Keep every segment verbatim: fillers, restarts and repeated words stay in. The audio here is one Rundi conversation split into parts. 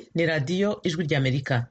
Iyi ni radiyo ijwi ry'Amerika.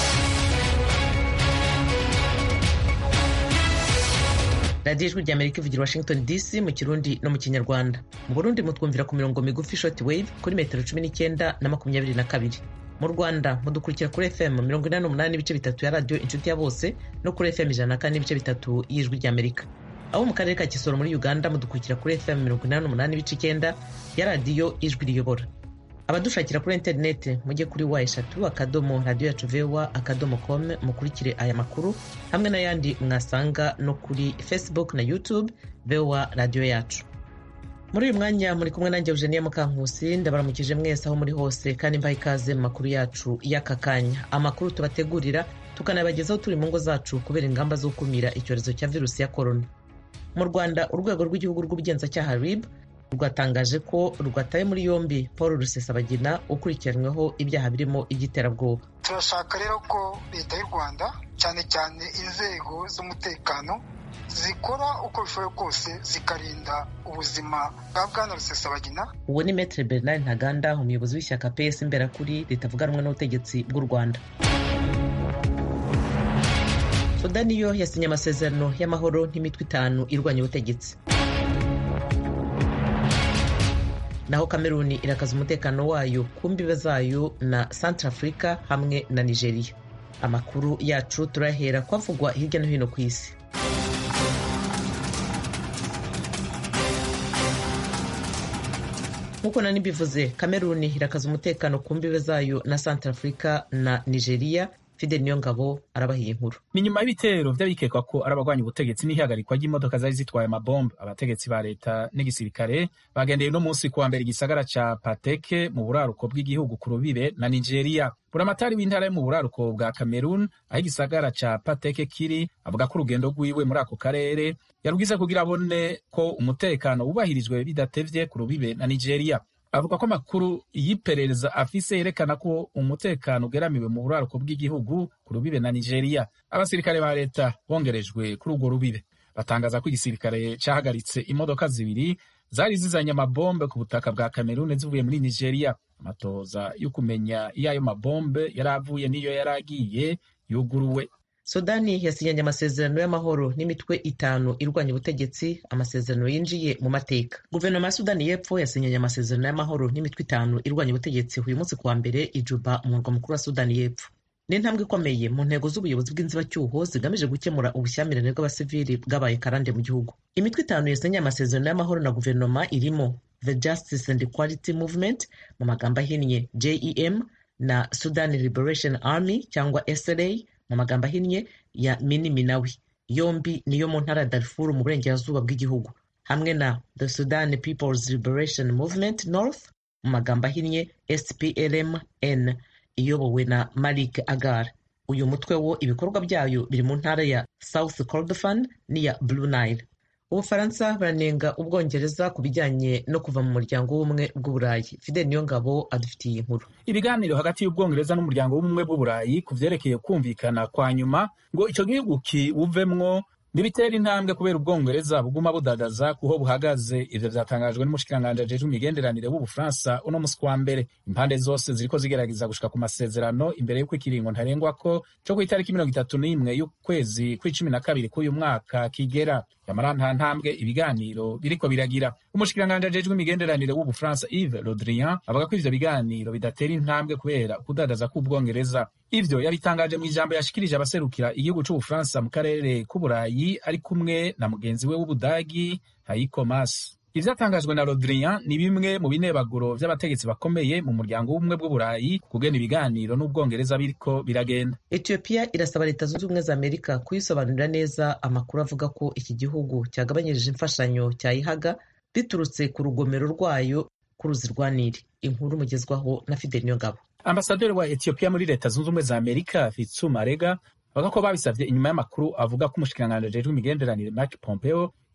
radiyo ijwi ry'Amerika ivugira Washington D C mu Kirundi no mu Kinyarwanda. Mu Burundi mutwumvira ku mirongo migufi short wave kuri metero cumi n'icyenda na makumyabiri na kabiri. Mu Rwanda mudukurikira kuri F M mirongo inani n'umunani n'ibice bitatu ya radiyo Inshuti ya Bose no kuri F M ijana na kane n'ibice bitatu y'ijwi ry'Amerika. Abo mu karere ka Kisoro muri Uganda mudukurikira kuri F M mirongo inani n'umunani n'ibice icyenda ya radiyo Ijwi Riyobora. Abadushakira kuri interineti mujye kuri wa eshatu akadomo radiyo yacu vewa akadomo com mukurikire aya makuru hamwe n'ayandi mwasanga no kuri Facebook na YouTube vewa radiyo yacu. Muri uyu mwanya muri kumwe nanjye Eugenie Mukankusi, ndabaramukije mwese aho muri hose kandi mbaye ikaze mu makuru yacu y'aka kanya. Amakuru tubategurira tukanabagezaho turi mu ngo zacu kubera ingamba zo gukumira icyorezo cya virusi ya corona. Mu Rwanda urwego rw'igihugu rw'ubugenzacyaha R I B rwatangaje ko rwataye muri yombi Paul Rusesabagina ukurikiranyweho ibyaha birimo igiterabwoba. Turashaka rero ko leta y'u Rwanda cyane cyane inzego z'umutekano zikora uko bishoboye kose zikarinda ubuzima bwa Bwana Rusesabagina. Uwo ni Maître Bernard Ntaganda, umuyobozi w'ishyaka P S Imberakuri ritavuga rumwe n'ubutegetsi bw'u Rwanda. Sudani yo yasinye amasezerano y'amahoro n'imitwe itanu irwanya ubutegetsi. Naho Cameroon irakaza umutekano wayo ku mbibe zayo na Centrafrica hamwe na Nigeria. Amakuru yacu turahera kwavugwa hirya no hino ku isi. Nkuko nani bivuze, Cameroon irakaza umutekano ku mbibe zayo na Centrafrica na Nigeria. Fidel Niyongabo arabahiye inkuru. Ni nyuma y'ibitero vy'abikekwa ko arabagwanya ubutegetsi n'ihagarikwa ry'imodoka zari zitwaye amabombe, abategetsi ba leta n'igisirikare bagendeye no munsi kuwa mbere igisagara ca Pateke mu buraruko bw'igihugu ku rubibe na Nigeria. Buramatari w'intara yo mu buraruko bwa Cameroon aho igisagara ca Pateke kiri avuga ko urugendo rwiwe muri ako karere yarugize kugira abone ko umutekano wubahirijwe bidatevye ku rubibe na Nigeria. Avuga ko amakuru y'iperereza afise yerekana ko umutekano ugeramiwe mu buraruko bw'igihugu ku rubibe na Nigeria. Abasirikare ba leta bongerejwe kuri urwo rubibe. Batangaza ko igisirikare cahagaritse imodoka zibiri zari zizanye amabombe ku butaka bwa Cameroon zivuye muri Nigeria. Amatoza yo kumenya iyo ayo mabombe yaravuye n'iyo yaragiye yuguruwe. Sudani yasinyanye amasezerano y'amahoro n'imitwe itanu irwanya ubutegetsi, amasezerano yinjiye mu mateka. Guverinoma ya Sudani y'Epfo yasinyanye amasezerano y'amahoro n'imitwe itanu irwanya ubutegetsi uyu munsi kuwa mbere i Juba, umurwa mukuru wa Sudani y'Epfo. Ni intambwe ikomeye mu ntego z'ubuyobozi bw'inzibacyuho zigamije gukemura ubushyamirane bw'abasivili bwabaye karande mu gihugu. Imitwe itanu yasinyanye amasezerano y'amahoro na guverinoma irimo The Justice and Equality Movement, mu magambo ahinnye J E M, na Sudan Liberation Army cyangwa S L A mu magambo ahinnye ya Mini Minawi, yombi niyo mu ntara ya Darfur mu burengerazuba bw'igihugu, hamwe na The Sudan People's Liberation Movement North mu magambo ahinnye S P L M N iyobowe na Malik Agar. Uyu mutwe wo ibikorwa byayo biri mu ntara ya South Kordofan n'iya Blue Nile. Ubufaransa baranenga Ubwongereza ku bijyanye no kuva mu muryango w'ubumwe bw'Uburayi. Fidel Niyongabo adufitiye inkuru. Ibiganiro hagati y'Ubwongereza n'umuryango w'ubumwe bw'Uburayi ku vyerekeye kumvikana kwa nyuma ngo ico gihugu kiwuvemwo nibitera intambwe kubera Ubwongereza buguma budadaza kuho buhagaze. Ivyo vyatangajwe n'umushikiranganje ajejwe imigenderanire w'Ubufaransa uno musi kwa mbere. Impande zose ziriko zigerageza gushika ku masezerano imbere y'uko ikiringo ntarengwako co ku itariki mirongo itatu n'imwe y'ukwezi kw'icumi na kabiri k'uyu mwaka kigera. Yamara nta ntambwe ibiganiro biriko biragira. Umushikiranganje ajejwe imigenderanire w'Ubufaransa Yves Le Drian avuga ko ivyo biganiro bidatera intambwe kubera kudadaza k'Ubwongereza. Ivyo yabitangaje mu ijambo yashikirije abaserukira igihugu c'Ubufaransa mu karere k'Uburayi ari kumwe na mugenzi we w'Ubudagi Heiko Maas. Ivyatangajwe na Le Drian ni bimwe mu binebaguro vy'abategetsi bakomeye mu muryango w'ubumwe bw'Uburayi kugena ibiganiro n'Ubwongereza biriko biragenda. Ethiopia irasaba leta zunze ubumwe za Amerika kuyisobanurira neza amakuru avuga ko iki gihugu cyagabanyirije imfashanyo cyayihaga biturutse ku rugomero rwayo ku ruzi rwa Nili. Inkuru mugezwaho na Fidel Niyongabo. Ambasaderi wa Ethiopia muri leta zunze ubumwe za Amerika Fitsum Arega bavuga ko babisavye inyuma y'amakuru avuga ko umushikiranganje ajejwe imigenderanire Mike Pompeo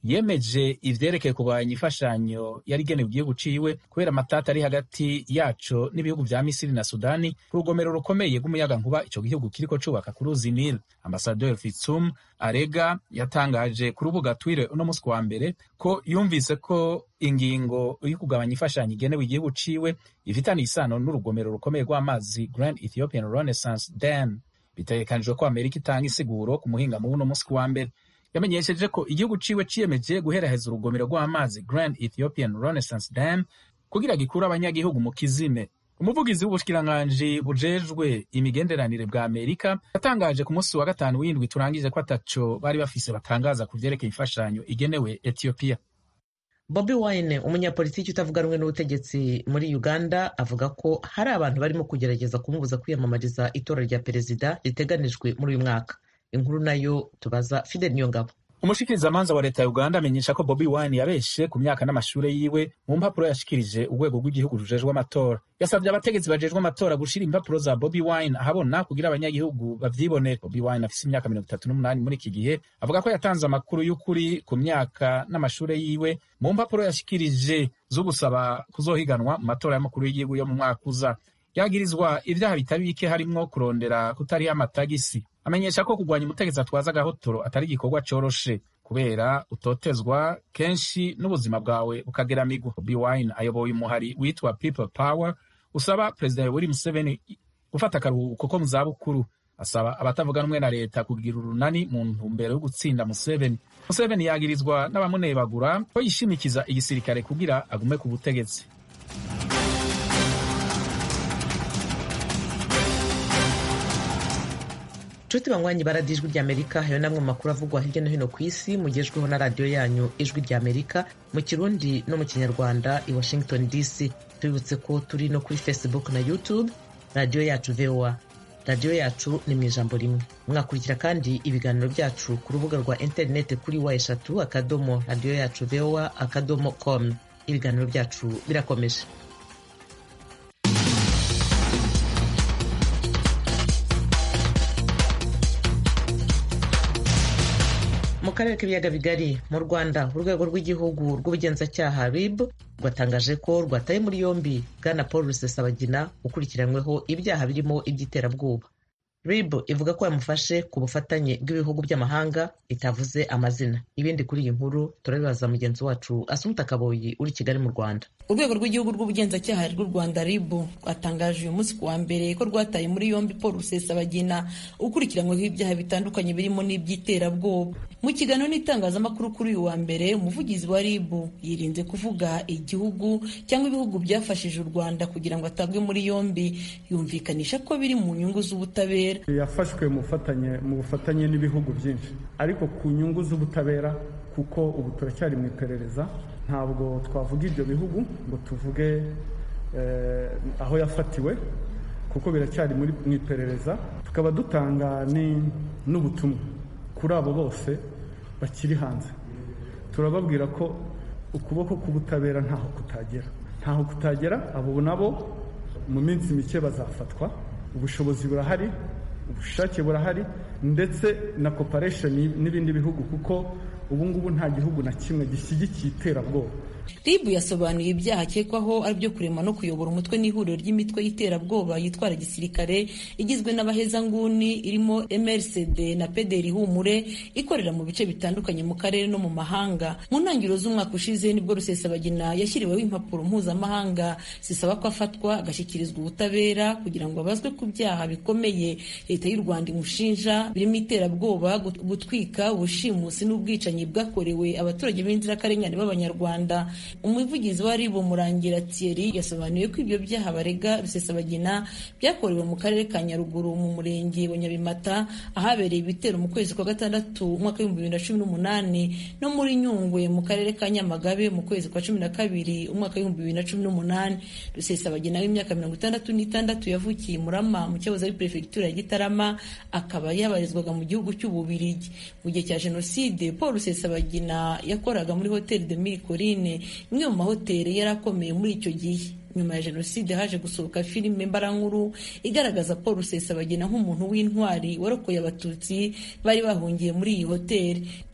yemeje ivyerekeye kurwanya imfashanyo yari igenewe igihugu ciwe kubera amatata ari hagati yaco n'ibihugu vya Misiri na Sudani ku rugomero rukomeye rw'umuyagankuba ico gihugu kiriko cubaka ku ruzi Nile. Ambasaderi Fitsum Arega yatangaje ku rubuga Twitter uno musi wa mbere ko yumvise ko ingingo yo kugabanya imfashanyo igenewe igihugu ciwe ifitaniye isano n'urugomero rukomeye rw'amazi Grand Ethiopian Renaissance Dam. Bitegekanijwe ko Amerika itanga isiguro ku muhingamo w'uno musi wa mbere. Yamenyesheje ko igihugu ciwe ciyemeje guheraheza urugomero rw'amazi Grand Ethiopian Renaissance Dam kugira gikura abanyagihugu mu kizime. Umuvugizi w'ubushikiranganji bujejwe imigenderanire bwa Amerika yatangaje ku munsi wa gatanu w'indwi turangije ko ataco bari bafise batangaza ku vyerekeye imfashanyo igenewe Ethiopia. Bobi Wine, umunyapolitiki utavuga rumwe n'ubutegetsi muri Uganda, avuga ko hari abantu barimo kugerageza kumubuza kwiyamamariza itora rya perezida riteganijwe muri uyu mwaka. Inkuru nayo tubaza Fidel Niyongabo. Umushikirizamanza wa leta ya Uganda amenyesha ko Bobi Wine yabeshe ku myaka n'amashure yiwe mu mpapuro yashikirije urwego rw'igihugu rujejwe amatora. Yasavye abategetsi bajejwe amatora gushira impapuro za Bobi Wine ahabona kugira abanyagihugu bavyibonere. Bobi Wine afise imyaka mirongo itatu n'umunani muri iki gihe, avuga ko yatanze amakuru y'ukuri ku myaka n'amashure yiwe mu mpapuro yashikirije zo gusaba kuzohiganwa mu matora y'amakuru y'igihugu yo mu mwaka uza. Yagirizwa ivyaha bitari bike harimwo kurondera kutariha amatagisi. Amenyesha ko kugwanya umutegetsi atwaza agahotoro atari igikorwa coroshe kubera utotezwa kenshi n'ubuzima bwawe bukageramigwa. Bobi Wine ayoboye umuhari witwa People Power usaba Perezida Yoweri Museveni gufata akaruhuko ko mu zabukuru. Asaba abatavuga rumwe na leta kugira urunani mu ntumbero yo gutsinda Museveni. Museveni yagirizwa n'abamunebagura ko yishimikiza igisirikare kugira agume ku butegetsi. Nshuti banywanyi baradiyo Ijwi ry'Amerika, hayo namwe makuru avugwa hirya no hino ku isi mugejweho na radiyo yanyu Ijwi ry'Amerika mu Kirundi no mu Kinyarwanda i Washington D C. Tubibutse ko turi no kuri Facebook na YouTube, radiyo yacu V O A. Radiyo yacu ni mu ijambo rimwe. Mwakurikira kandi ibiganiro byacu ku rubuga rwa interineti kuri wa eshatu akadomo radiyo yacu V O A akadomo com. Ibiganiro byacu birakomeje. Mu karere k'ibiyaga bigari mu Rwanda, urwego rw'igihugu rw'ubugenzacyaha R I B rwatangaje ko rwataye muri yombi Bwana Paul Rusesabagina ukurikiranyweho ibyaha birimo iby'iterabwoba. R I B ivuga ko yamufashe ku bufatanye bw'ibihugu by'amahanga itavuze amazina. Ibindi kuri iyi nkuru turabibaza mugenzi wacu Asumta Kaboyi uri Kigali mu Rwanda. Urwego rw'igihugu rw'ubugenzacyaha rw'u Rwanda R I B rwatangaje uyu munsi kuwa mbere ko rwataye muri yombi Paul Rusesabagina ukurikiranyweho ibyaha bitandukanye birimo n'iby'iterabwoba. Mu kiganiro n'itangazamakuru kuri uyu wa mbere, umuvugizi wa R I B yirinze kuvuga igihugu cyangwa ibihugu byafashije u Rwanda kugira ngo atabwe muri yombi, yumvikanisha ko biri mu nyungu z'ubutabera. Yafashwe mu bufatanye mu bufatanye n'ibihugu byinshi, ariko ku nyungu z'ubutabera kuko ubu turacyari mu iperereza, ntabwo twavuga ibyo bihugu ngo tuvuge eh, aho yafatiwe kuko biracyari muri mu iperereza. Tukaba dutanga n'ubutumwa kuri abo bose bakiri hanze, turababwira ko ukuboko k'ubutabera ntaho kutagera ntaho kutagera abo nabo mu minsi mike bazafatwa. Ubushobozi burahari, ubushake burahari, ndetse na cooperation n'ibindi bihugu, kuko ubu ngubu nta gihugu na kimwe gishyigikiye iterabwoba. R I B yasobanuye ibyaha akekwaho ari byo kurema no kuyobora umutwe n'ihuriro ry'imitwe y'iterabwoba yitwara gisirikare igizwe n'abahezanguni irimo M R C D na P D R Ihumure ikorera mu bice bitandukanye mu karere no mu mahanga. Mu ntangiriro z'umwaka ushize nibwo Rusesabagina yashyiriweho impapuro mpuzamahanga zisaba ko afatwa agashyikirizwa ubutabera kugira ngo abazwe ku byaha bikomeye leta y'u Rwanda imushinja birimo iterabwoba, gutwika, ubushimusi n'ubwicanyi bwakorewe abaturage b'inzirakarengane b'Abanyarwanda. Umuvugizi wa R I B Murangira Thierry yasobanuye ko ibyo byaha barega Rusesabagina byakorewe mu karere ka Nyaruguru mu murenge wa Nyabimata ahabereye ibitero mu kwezi kwa gatandatu umwaka w'ibihumbi bibiri na cumi n'umunani, no muri Nyungwe mu karere ka Nyamagabe mu kwezi kwa cumi na kabiri umwaka w'ibihumbi bibiri na cumi n'umunani. Rusesabagina w'imyaka mirongo itandatu n'itandatu yavukiye Murama mu cyahoze ari perefegitura ya Gitarama, akaba yabarizwaga mu gihugu cy'Ububiligi. Mu gihe cya Jenoside, Paul Rusesabagina yakoraga muri Hotel de Mille Collines, imwe mu mahoteli yari akomeye muri icyo gihe. Nyuma ya Jenoside haje gusohoka filime mbarankuru igaragaza Paul Rusesabagina nk'umuntu w'intwari warokoye abatutsi bari bahungiye muri iyi hoteli.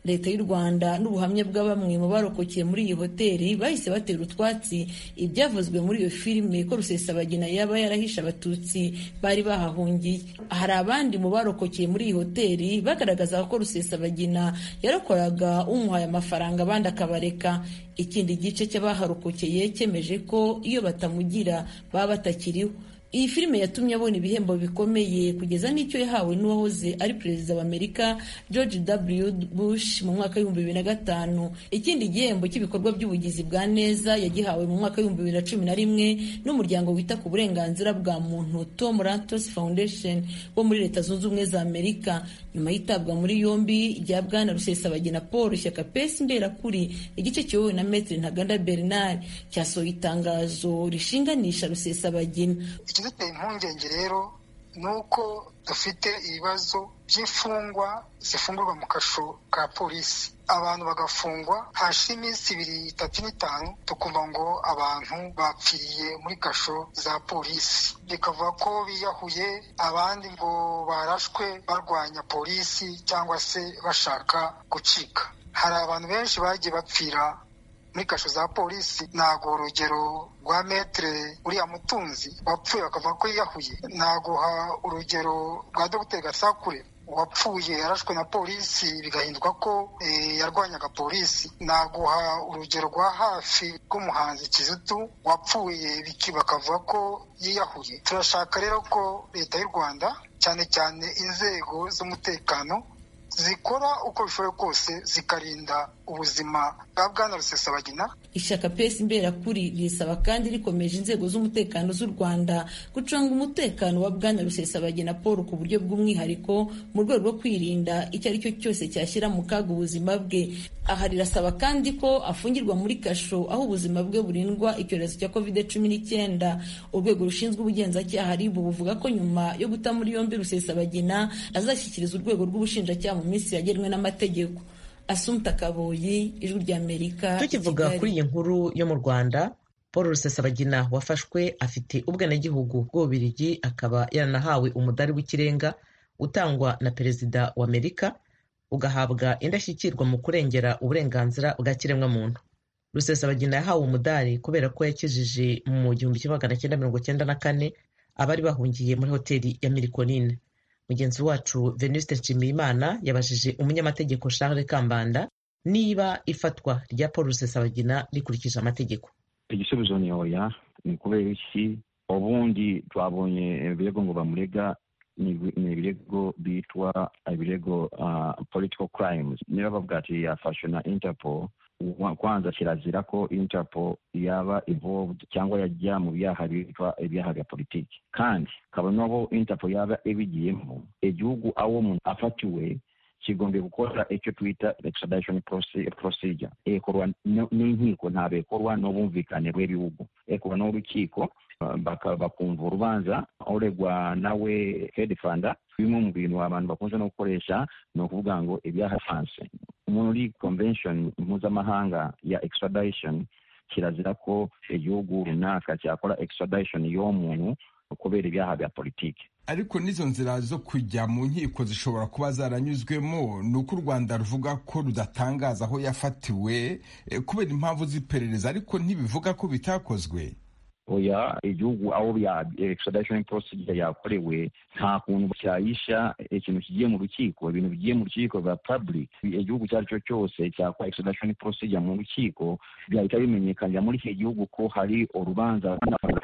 leta y'u Rwanda n'ubuhamya bwa bamwe mu barokokeye muri iyi hoteli bahise batera utwatsi ibyavuzwe muri iyo filime ko Rusesabagina yaba yarahishe abatutsi bari bahahungiye. Hari abandi mu barokokeye muri iyi hoteli bagaragaza ko Rusesabagina yarokoraga umuhaye amafaranga abandi akabareka. Ikindi gice cy'abaharokokeye cyemeje ko iyo batamugira baba batakiriho. Iyi filime yatumye abona ibihembo bikomeye kugeza n'icyo yahawe n'uwahoze ari perezida wa Amerika George W Bush mu mwaka w'ibihumbi bibiri na gatanu. Ikindi gihembo cy'ibikorwa by'ubugizi bwa neza yagihawe mu mwaka w'ibihumbi bibiri na cumi na rimwe n'umuryango wita ku burenganzira bwa muntu Tom Lantos Foundation wo muri Leta Zunze Ubumwe za Amerika. Nyuma y'itabwa muri yombi rya Bwana Rusesabagina Paul, ishyaka P S Imberakuri igice kiyobowe na Maître Ntaganda Bernard cyasohoye itangazo rishinganisha Rusesabagina. Ikiduteye impungenge rero ni uko dufite ibibazo by'imfungwa zifungurwa mu kasho ka polisi, abantu bagafungwa hashira iminsi ibiri itatu n'itanu tukumva ngo abantu bapfiriye muri kasho za polisi, bikavuga ko biyahuye, abandi ngo barashwe barwanya polisi cyangwa se bashaka gucika. Hari abantu benshi bagiye bapfira muri kasho za polisi. Ntago urugero rwa Maître uriya Mutunzi wapfuye bakavuga ko yiyahuye, naguha urugero rwa Dr Gasakure wapfuye yarashwe na polisi bigahinduka ko e, yarwanyaga polisi. Naguha urugero rwa hafi rw'umuhanzi Kizito wapfuye biki bakavuga ko yiyahuye. Turashaka rero ko leta y'u Rwanda cyane cyane inzego z'umutekano zikora uko bishoboye kose zikarinda ubuzima bwa Bwana Rusesabagina. Ishyaka P S Imberakuri risaba kandi rikomeje inzego z'umutekano z'u Rwanda gucunga umutekano wa Bwana Rusesabagina Paul ku buryo bw'umwihariko mu rwego rwo kwirinda icyo ari cyo cyose cyashyira mu kaga ubuzima bwe. Aha rirasaba kandi ko afungirwa muri kasho aho ubuzima bwe burindwa icyorezo cya covid cumi n'icyenda. Urwego rushinzwe ubugenzacyaha R I B buvuga ko nyuma yo guta muri yombi Rusesabagina azashyikiriza urwego rw'ubushinjacyaha mu minsi yagenwe n'amategeko. Assumpta Kaboyi, Ijwi ry'Amerika. Tukivuga kuri iyi nkuru yo mu Rwanda, Paul Rusesabagina wafashwe afite ubwenegihugu bw'Ububiligi, akaba yaranahawe umudari w'ikirenga utangwa na perezida wa Amerika, ugahabwa indashyikirwa mu kurengera uburenganzira bwa kiremwamuntu. Rusesabagina yahawe umudari kubera ko yakijije mu gihumbi kimwe magana cyenda mirongo cyenda na kane abari bahungiye muri hoteli ya Miracolin. Mugenzi wacu Venuste Nshimiyimana yabajije umunyamategeko Charles Kambanda niba ifatwa rya Paul Rusesabagina rikurikije amategeko. Igisubizo ni oya. Ni kubera iki ubundi twabonye ibirego ngo bamurega ni ibirego bitwa ibirego uh, political crimes. Niba bavuga ati yafashwe na Interpol, kwanza kirazira ko Interpol yaba involved cyangwa yajya mu byaha bitwa ibyaha bya politiki, kandi kaba nobo Interpol yaba ebigiyemo igihugu awo umuntu afatiwe kigombe gukora icyo twita extradition procedure ekorwa n'inkiko, ntabekorwa n'ubumvikane bw'ibihugu, ekorwa n'urukiko bakumva urubanza uregwa nawe head funder. Bimwe mu bintu abantu bakunze no gukoresha ni ukuvuga ngo ibyaha France muri convention mpuzamahanga ya extradition kirazira ko igihugu runaka cyakora extradition y'umuntu kubera ibyaha bya politiki. Ariko nizo nzira zo kujya mu nkiko zishobora kuba zaranyuzwemo. Ni uko u Rwanda ruvuga ko rudatangaza aho yafatiwe kubera impamvu z'iperereza, ariko ntibivuga ko bitakozwe. Oya, igihugu aho ya extradition procedure yakorewe nta kuntu cyayisha ikintu kigiye mu rukiko. Ibintu bigiye mu rukiko ba public, igihugu cyari cyo cyose cyakora extradition procedure mu rukiko byahita bimenyekana muri iki gihugu ko hari urubanza.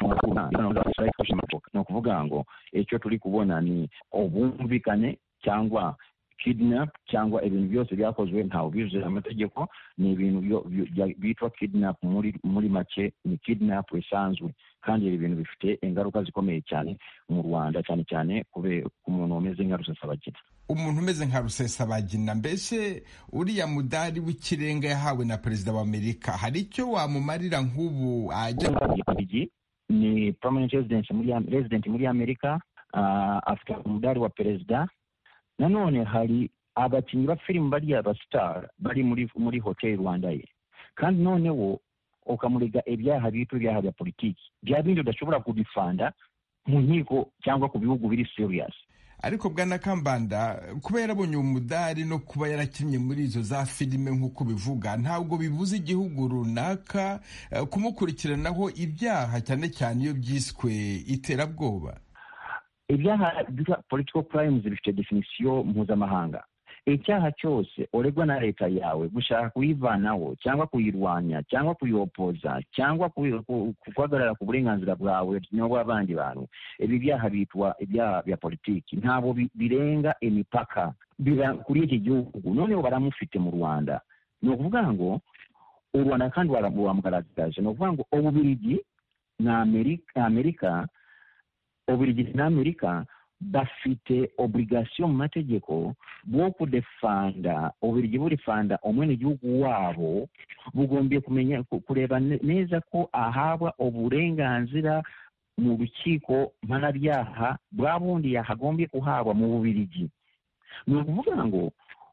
No kuvuga ngo icyo turi kubona ni ubumvikane cyangwa kidnap cyangwa ibintu byose byakozwe ntawe bizera amategeko. Ni ibintu bitwa kidnap muri muri make, ni kidnap isanzwe, kandi ibi bintu bifite ingaruka zikomeye cyane mu Rwanda, cyane cyane kubera umuntu umeze nka Rusesabagina. Umuntu umeze nka Rusesabagina, mbese uriya mudari w'ikirenga yahawe na perezida wa Amerika, hari icyo wamumarira nk'ubu ajya ni permanent resident muri resident muri Amerika, uh, afite umudari wa perezida. Nanone hari abakinnyi ba filime bari aba star bari muri muri hotel Rwanda ye, kandi noneho ukamurega ibyaha bitu byaha bya politiki bya bindi udashobora kudifanda mu nkiko cyangwa ku bihugu biri serious. ariko bwana Kambanda kuba yarabonye umudari no kuba yarakinnye muri izo za filime nk'uko bivuga ntabwo bibuza igihugu runaka kumukurikiranaho ibyaha cyane cyane iyo byiswe iterabwoba. Ibyaha bya political crimes bifite definisiyo mpuzamahanga. Icyaha cyose uregwa na leta yawe gushaka kuyivanaho cyangwa kuyirwanya cyangwa kuyopoza cyangwa kuhagarara ku burenganzira bwawe n'ubw'abandi bantu, ibi byaha bitwa ibyaha bya politiki. Ntabwo birenga imipaka kuri iki gihugu. Noneho baramufite mu Rwanda. Ni ukuvuga ngo u Rwanda kandi waramugaragaje. Ni ukuvuga ngo Ububiligi na Amerika Amerika Ububiligi na Amerika bafite obligation mu mategeko bwo kudefanda Ububiligi burifanda omwene gihugu wabo bugombye kumenya kureba neza ko ahabwa uburenganzira mu rukiko mpanabyaha bwa bundi yahagombye kuhabwa mu Bubiligi. Ni ukuvuga ngo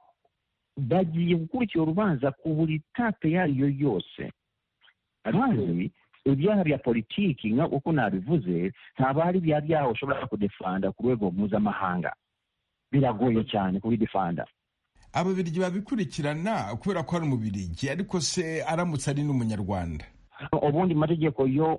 bagiye gukurikira urubanza ku buri tape yariyo yose. Abandi ibyaha bya politiki nka uko nabivuze ntaba hari bya byaha ushobora kudefanda ku rwego mpuzamahanga. Biragoye cyane kubidefanda. Ababiligi babikurikirana kubera ko ari umubirigi, ariko se aramutse ari n'umunyarwanda? Ubundi mategeko yo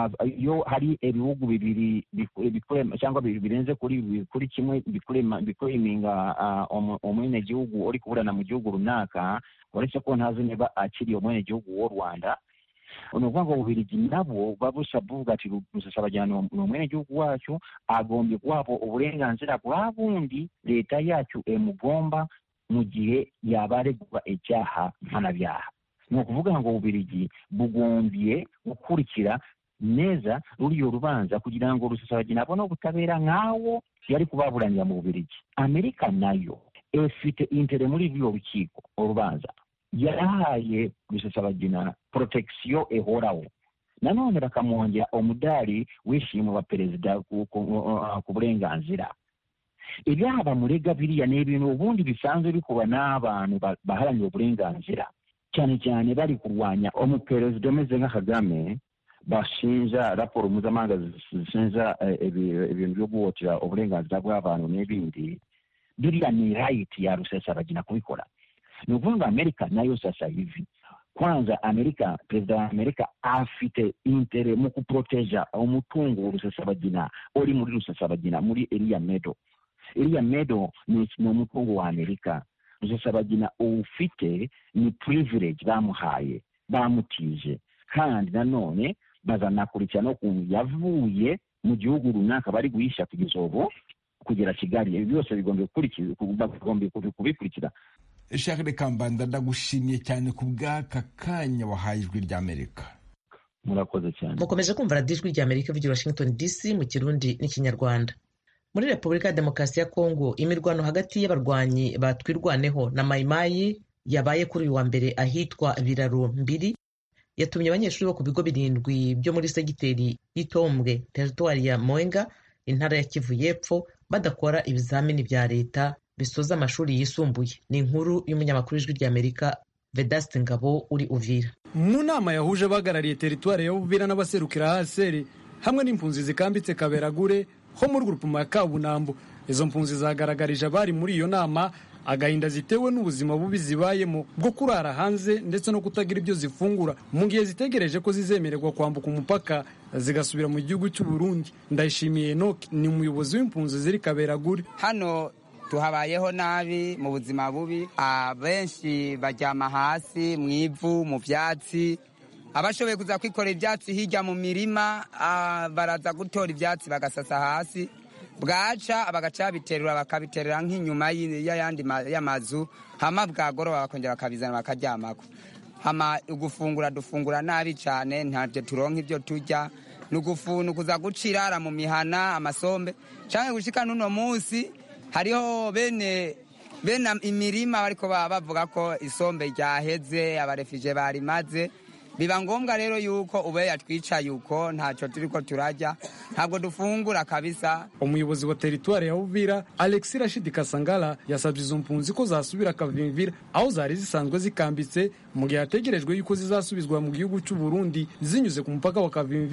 yo hari ibihugu bibiri bikurema cyangwa birenze kuri kuri kimwe bikurema bikureminga umwene gihugu uri kuburana mu gihugu runaka, uretse ko ntazi niba akiri umwene gihugu w'u Rwanda. Unuvuga ngo Ububiligi nabo babushabuga ati Rusesabagina ni umwene gihugu wacu, agombye kuhabo uburenganzira bwa bundi leta yacu emugomba mu gihe yabaregwa icyaha mpanabyaha. Ni ukuvuga ngo Ububiligi bugombye gukurikira neza ruriyo rubanza kugira ngo Rusesabagina abone ubutabera nkawo yari kubaburanira mu Bubiligi. Amerika nayo efite intere muri ibyo rukiko urubanza yarahaye Rusesabagina protection ehoraho. Nanone bakamwongera umudari w'ishimwe wa perezida ku burenganzira. Ibyaha bamurega biriya ni ibintu ubundi bisanzwe bikuba n'abantu baharanira uburenganzira, cyane cyane bari kurwanya umuperezida umeze nka Kagame, bashinja raporo mpuzamahanga zishinja ibintu byo guhotera uburenganzira bw'abantu n'ibindi. Biriya ni right ya Rusesabagina kubikora. Ni ukuvuga ngo Amerika nayo sasa hivi, kwanza Amerika, perezida wa Amerika afite intere mu kuproteja umutungo Rusesabagina uri muri Rusesabagina muri Iriya Meadow. Iriya Meadow ni umutungo wa Amerika. Rusesabagina ufite ni privilege bamuhaye, bamutije, kandi nanone bazanakurikirana ukuntu yavuye mu gihugu runaka bari guhisha kugeza ubu kugera Kigali. Ibi byose bigomba kubikurikira. Charles Kambanda, ndagushimiye cyane ku bw'aka kanya wahaye Ijwi ry'Amerika. Murakoze cyane. Mukomeje kumva radiyo Ijwi ry'Amerika ivugira Washington D C mu Kirundi n'Ikinyarwanda. Muri Repubulika ya Demokarasi ya Kongo, imirwano hagati y'abarwanyi batwirwaneho na Mayimayi yabaye kuri uyu wa mbere ahitwa Biraro Mbiri, yatumye abanyeshuri bo ku bigo birindwi byo muri segiteri y'Itombwe, teritwari ya Mwenga, intara ya Kivu y'Epfo, badakora ibizamini bya leta bisoza amashuri yisumbuye. Ni inkuru y'umunyamakuru w'Ijwi ry'Amerika Vedaste Ngabo uri Uvira. Mu nama yahuje bagarariye teritwari ya Uvira n'abaserukira haseri hamwe n'impunzi zikambitse Kaberagure ho muri grupuma ya Kabunambo, izo mpunzi zagaragarije abari muri iyo nama agahinda zitewe n'ubuzima bubi zibayemo bwo kurara hanze ndetse no kutagira ibyo zifungura mu gihe zitegereje ko zizemererwa kwambuka umupaka zigasubira mu gihugu cy'u Burundi. Ndayishimiye Enoch ni umuyobozi w'impunzi ziri Kaberagure. Hano tuhabayeho nabi mu buzima bubi, abenshi baryama hasi mu ivu mu byatsi, abashoboye kuza kwikorera ibyatsi hirya mu mirima baraza gutora ibyatsi bagasasa hasi, bwaca bagaca biterura bakabiterera nk'inyuma y'ayandi y'amazu, hama bwagoroba bakongera bakabizana bakaryamako. Hama ugufungura dufungura nabi cyane, ntabyo turonka ibyo turya, nugufunu kuza gucirara mu mihana amasombe cyane. Gushika nuno munsi hariho bene bene imirima bariko bavuga ko isombe ryaheze, abarefije bari maze. Biba ngombwa rero yuko ube yatwica yuko ntacyo turiko turajya, ntabwo dufungura kabisa. Umuyobozi wa teritwari ya Uvira Alexis Rashid Kasangala yasabye izo mpunzi ko zasubira Kavimvira aho zari zisanzwe zikambitse mu gihe hategerejwe yuko zizasubizwa mu gihugu cy'u Burundi zinyuze ku mupaka wa Kavimvira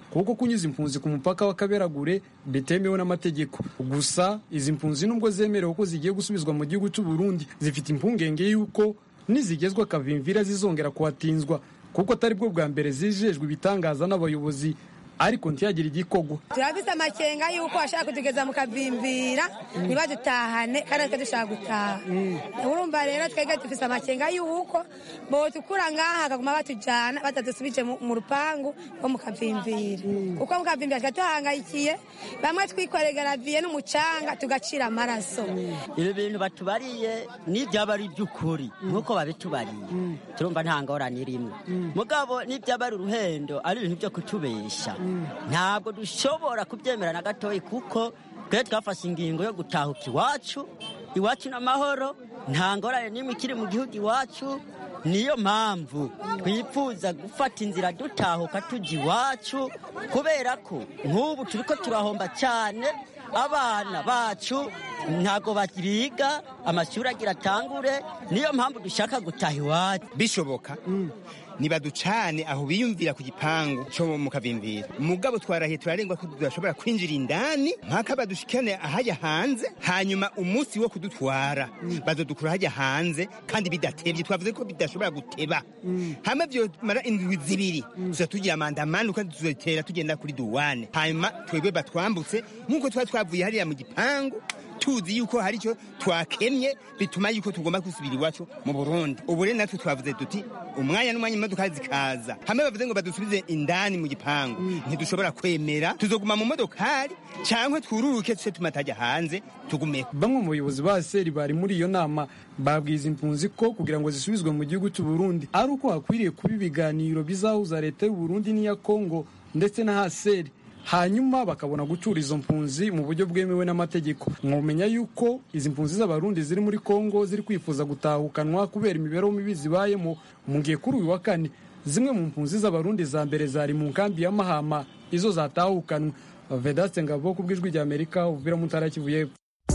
kuko kunyuza impunzi ku mupaka wa Kaberagure bitemewe n'amategeko. Gusa izi mpunzi nubwo zemerewe ko zigiye gusubizwa mu gihugu cy'u Burundi zifite impungenge yuko nizigezwa Kavimvira zizongera kuhatinzwa kuko atari bwo bwa mbere zijejwe ibitangaza n'abayobozi ariko ntiyagira igikogwa. Turabise amakenga yuko ashaka kutugeza mu Kavimvira ntibadutahane kandi twe dushaka gutaha. Urumva rero twege dufise amakenga yuko bo tukura ngaha akaguma batujana batadusubije mu rupangu rwo mu Kavimvira. Kuko mu Kavimvira twatuhangayikiye bamwe twikorera vie n'umucanga tugacira amaraso. Ibi bintu batubariye ni byabari by'ukuri nkuko babitubariye. Turumva nta ngorane irimwe. Mugabo ni byabari uruhendo ari ibintu byo kutubesha. Ntabwo dushobora kubyemera na gatoyi kuko twe twafashe ingingo yo gutahuka iwacu iwacu n'amahoro nta ngorane n'imwe ikiri mu gihugu iwacu. Niyo mpamvu twifuza gufata inzira dutahuka tujya iwacu kubera ko nk'ubu turiko turahomba cyane. Abana bacu ntago bakiriga amashuri agira atangure. Niyo mpamvu dushaka gutaha iwacu bishoboka. Nibaducane aho biyumvira ku gipangu cyo mu Kavimvira. Mugabo twarahiye turarengwa ko tudashobora kwinjira indani mpaka badushikane ahajya hanze, hanyuma umunsi wo kudutwara bazodukura hajya hanze kandi bidatebye. Twavuze ko bidashobora guteba. Hamwe byo mara indwi zibiri tuza tugira amandamano kandi tuzotera tugenda kuri duwane, hanyuma twebwe batwambutse nkuko twa twavuye hariya mu gipangu tuzi yuko hari cyo twakemye bituma yuko tugomba gusubira iwacu mu Burundi. Ubu rero natwe twavuze tuti umwanya n'umwanya imodoka zikaza hamwe bavuze ngo badusubize indani mu gipangu ntidushobora kwemera. Tuzoguma mu modokari cyangwa twururuke tuse tumatajya hanze tugume. Bamwe mu bayobozi ba seri bari muri iyo nama babwiza impunzi ko kugira ngo zisubizwe mu gihugu cy'u Burundi ari uko hakwiriye kuba ibiganiro bizahuza leta y'u Burundi n'iya Kongo ndetse na haseri, hanyuma bakabona gucura izo mpunzi mu buryo bwemewe n'amategeko. Mwomenya yuko izi mpunzi z'abarundi ziri muri Kongo ziri kwifuza gutahukanwa kubera imibereho mibi zibayemo. Mu gihe kuri uyu wa kane zimwe mu mpunzi z'abarundi za mbere zari mu nkambi ya Mahama izo zatahukanwa. Vedaste Ngabo ku bw'ijwi rya Amerika uvira mu ntara Kivu y'Epfo.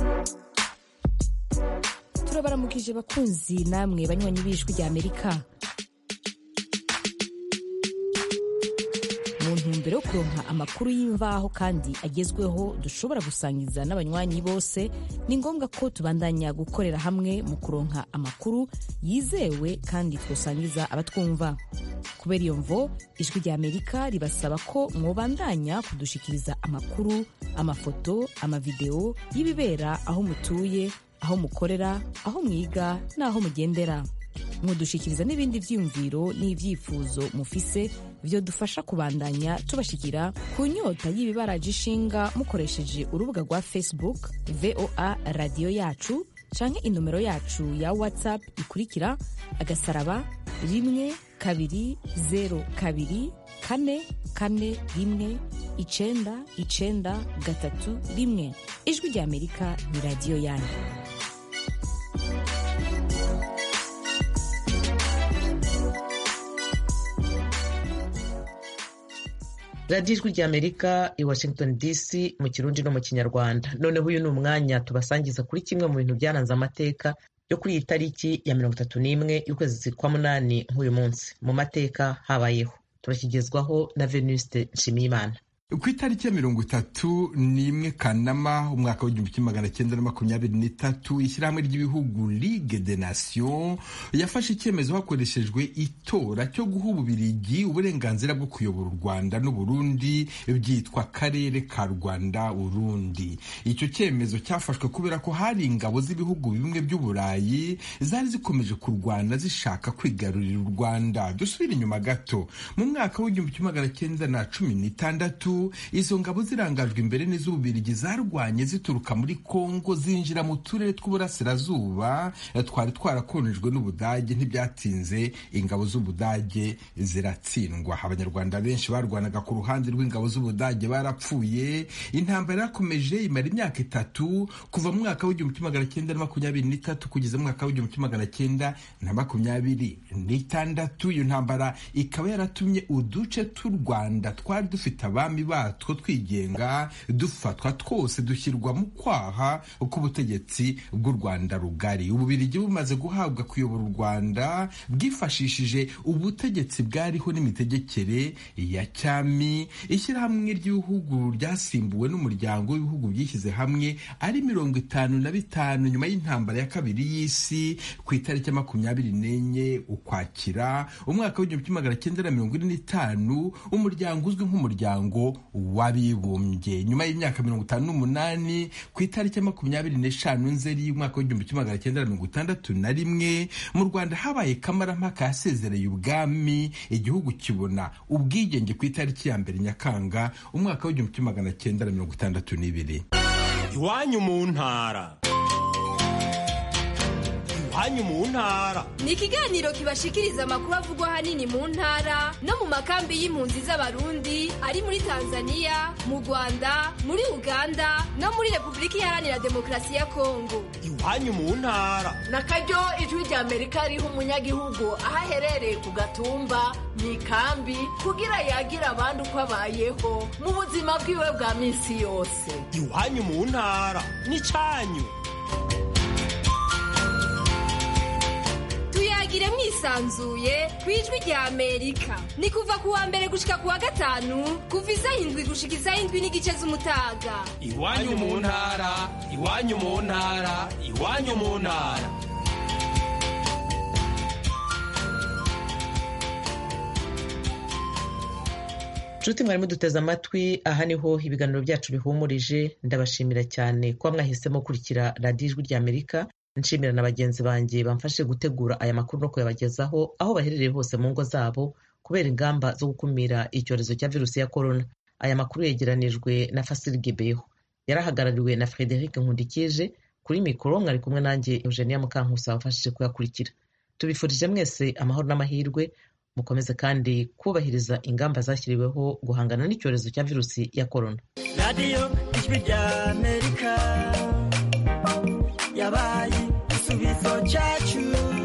Turabaramukije bakunzi namwe banywanyi b'ijwi rya Amerika. Mu ntumbero yo kuronka amakuru y'imvaho kandi agezweho dushobora gusangiza n'abanywanyi bose, ni ngombwa ko tubandanya gukorera hamwe mu kuronka amakuru yizewe kandi twosangiza abatwumva. Kubera iyo mvo ijwi rya Amerika ribasaba ko mwobandanya kudushikiriza amakuru, amafoto, amavideo y'ibibera aho mutuye, aho mukorera, aho mwiga n'aho mugendera. Mudushikiriza n'ibindi vyiyumviro n'ivyifuzo mufise byo dufasha kubandanya tubashikira ku nyota y'ibibaraje ishinga mukoresheje urubuga rwa Facebook V O A Radio Yacu canke inomero yacu ya WhatsApp ikurikira agasaraba rimwe kabiri zero kabiri kane kane rimwe icenda icenda gatatu rimwe. Ijwi rya Amerika ni radio yanyu. radiyo ijwi rya Amerika i Washington D C mu Kirundi no mu Kinyarwanda. Noneho uyu ni umwanya tubasangiza kuri kimwe mu bintu byaranze amateka yo kuri iyi tariki ya mirongo itatu n'imwe y'ukwezi kwa munani nk'uyu munsi mu mateka habayeho. Turakigezwaho na Venuste Nshimiyimana. Ku itariki ya mirongo itatu n'imwe Kanama umwaka w'igihumbi kimwe magana cyenda na makumyabiri n'itatu ishyirahamwe ry'ibihugu Ligue des Nations yafashe icyemezo hakoreshejwe itora cyo guha Ububirigi uburenganzira bwo kuyobora u Rwanda n'u Burundi byitwa Karere ka Rwanda Urundi. Icyo cyemezo cyafashwe kubera ko hari ingabo z'ibihugu bimwe by'Uburayi zari zikomeje kurwana zishaka kwigarurira u Rwanda. Dusubira inyuma gato mu mwaka w'igihumbi kimwe magana cyenda na cumi n'itandatu izo ngabo zirangajwe imbere n'iz'Ububirigi zarwanye zituruka muri Kongo zinjira mu turere tw'uburasirazuba twari twarakonejwe n'Ubudage. Ntibyatinze ingabo z'Ubudage ziratsindwa. Abanyarwanda benshi barwanaga ku ruhande rw'ingabo z'Ubudage barapfuye. Intambara yakomeje imara imyaka itatu kuva mu mwaka w'igihumbi kimwe magana cyenda na makumyabiri n'itatu kugeza mu mwaka w'igihumbi kimwe magana cyenda na makumyabiri n'itandatu. Iyo ntambara ikaba yaratumye uduce tw'u Rwanda twari dufite abami batwo twigenga dufatwa twose dushyirwa mu kwaha k'ubutegetsi bw'u Rwanda rugari. Ububirigi bumaze guhabwa kuyobora u Rwanda bwifashishije ubutegetsi bwariho n'imitegekere ya cyami. Ishyirahamwe ry'ibihugu ryasimbuwe n'umuryango w'ibihugu byishyize hamwe ari mirongo itanu na bitanu nyuma y'intambara ya kabiri y'isi ku itariki ya makumyabiri n'enye ukwakira umwaka w'igihumbi kimwe magana cyenda na mirongo ine n'itanu, umuryango uzwi nk'umuryango w'abibumbye. Nyuma y'imyaka mirongo itanu n'umunani ku itariki ya makumyabiri n'eshanu nzeri y'umwaka w'igihumbi kimwe magana cyenda na mirongo itandatu na rimwe mu Rwanda habaye kamarampaka yasezereye ubwami, igihugu kibona ubwigenge ku itariki ya mbere Nyakanga umwaka w'igihumbi kimwe magana cyenda na mirongo itandatu n'ibiri. Iwanyu mu ntara. Iwanyu mu ntara ni ikiganiro kibashikiriza amakuru avugwa ahanini mu ntara no mu makambi y'impunzi z'abarundi ari muri Tanzania, mu Rwanda, muri Uganda no muri Repubulika Iharanira Demokarasi ya Kongo. Iwanyu mu ntara nakaryo ijwi rya Amerika riha umunyagihugu aho aherereye ku gatumba mu ikambi kugira yagira abandi uko abayeho mu buzima bwiwe bwa minsi yose. Iwanyu mu ntara n'icyanyu. Tuyagire mwisanzuye ku ijwi rya Amerika. Ni kuva ku wa mbere gushika ku wa gatanu kuva isaha indwi gushika isaha indwi n'igice z'umutaga. Iwanyu mu ntara, iwanyu mu ntara, iwanyu mu ntara. Nshuti mwarimu duteze amatwi, aha niho ibiganiro byacu bihumurije. Ndabashimira cyane kuba mwahisemo kurikira radiyo ijwi rya Amerika. Nshimira na bagenzi banjye bamfashe gutegura aya makuru no kuyabagezaho aho baherereye hose mu ngo zabo kubera ingamba zo gukumira icyorezo cya virusi ya korona. Aya makuru yegeranijwe na Fasili Gebeho, yarahagarariwe na Frederic Nkundikije. Kuri mikoro mwari kumwe nanjye Eugenia Mukankusa wafashije kuyakurikira. Tubifurije mwese amahoro n'amahirwe, mukomeze kandi kubahiriza ingamba zashyiriweho guhangana n'icyorezo cya virusi ya korona. Radio Ijwi rya Amerika yabaye igisubizo cyacu.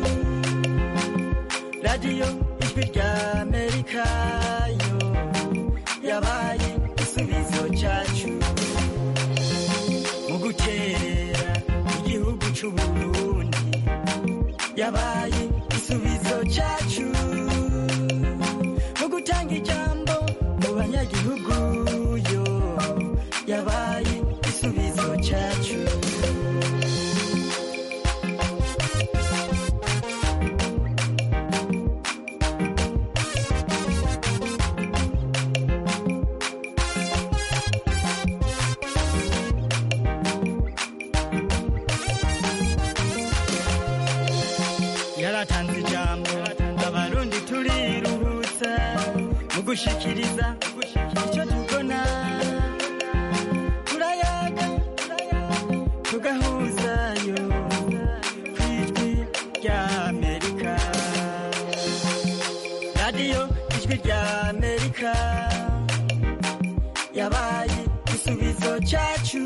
Radio Ijwi rya Amerika yo yabaye igisubizo cyacu mu gukerera igihugu cy'u Burundi. Yabaye igisubizo cyacu mu gutanga ijambo mu banyagihugu yo yabaye igisubizo cyacu. Yaratanze ijambo abarundi turiruhutsa mu gushikiriza icyo tubona. Turayaga tugahuzayo ku ijwi rya Amerika. Radio Ijwi rya Amerika yabaye igisubizo cyacu.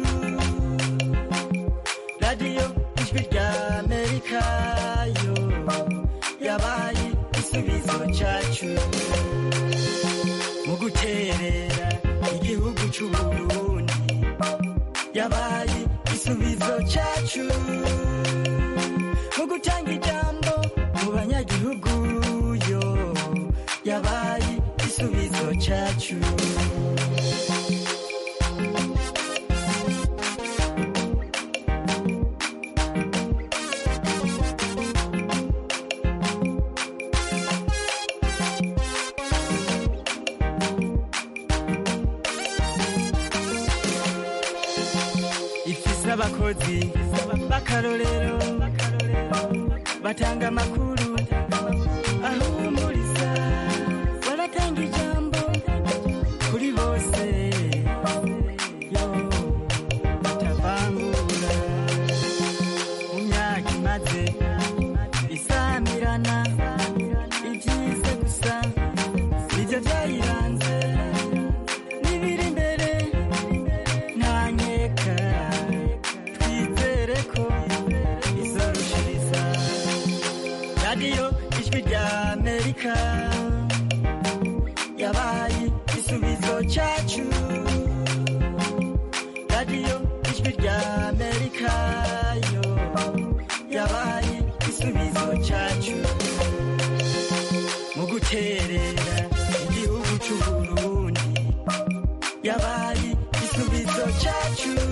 Radio Ijwi rya Amerika yo yabaye igisubizo cyacu mu guterera igihugu cy'u Burundi. Yabaye igisubizo cyacu mu gutanga ijambo mu banyagihugu yo yabaye igisubizo cyacu. Abakozi b'akarorero batanga amakuru ahumuriza, baratanga ijambo kuri bose yo batavangura. Mu myaka imaze isamirana ibyiza gusa nibyo byayiranze, n'ibiri imbere nta nkeka. Radio Ijwi rya Amerika yabaye igisubizo cyacu radiyo ijwi rya amerika yo yabaye igisubizo cyacu mu guterera igihugu cy'u Burundi yabaye igisubizo cyacu